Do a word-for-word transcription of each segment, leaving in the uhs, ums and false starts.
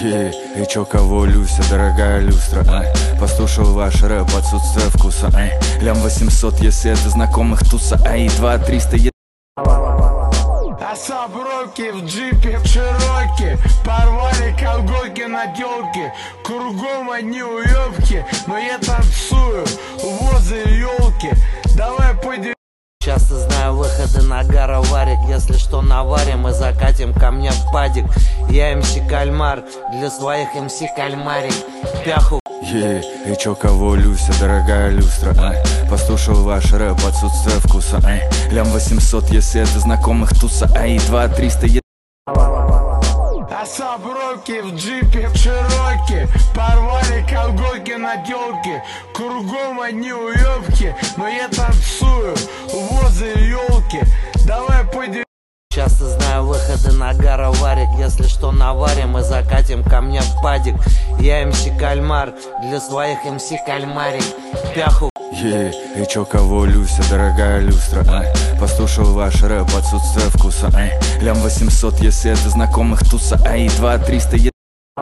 Yeah. И чё, кого, Люся, дорогая люстра, а? Послушал ваш рэп, отсутствие вкуса, а? Лям восемьсот, если это знакомых туса, а и два триста е... Особроки в джипе Чероки, порвали колготки на тёлке. Кругом одни уёбки, но я танцую возле ёлки. Давай пойдем. Часто знаю выходы на гароварик. Если что наварим и закатим ко мне в падик. Я эм си Кальмар, для своих эм си Кальмарик. Пяху. Yeah. И чё, кого, Люся, дорогая люстра, а? Послушал ваш рэп, отсутствие вкуса, а? Лям восемьсот, если это знакомых туса, а и два триста е... Особроки в джипе Чероки, порвали колготки на тёлке. Кругом одни уёбки, но я танцую возле ёлки. Давай пойдем. Часто знаю выходы на гароварик. Если что наварим и закатим ко мне в падик. Я эм си Кальмар, для своих эм си Кальмарик. Пяху. Yeah. И чё, кого, Люся, дорогая люстра, а? Послушал ваш рэп, отсутствие вкуса, а? Лям восемьсот, если это знакомых туса, а и два триста е...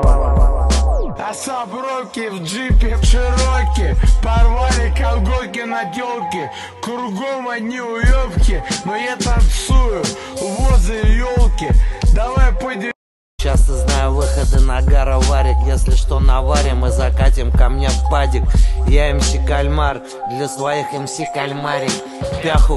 Особроки в джипе Чероки, порвали колготки на тёлке. Кругом одни уёбки, но я танцую возле ёлки. Давай пойдем. Часто знаю выходы на гароварик. Если что наварим и закатим ко мне в падик. Я эм си Кальмар, для своих эм си Кальмарик. Пяху.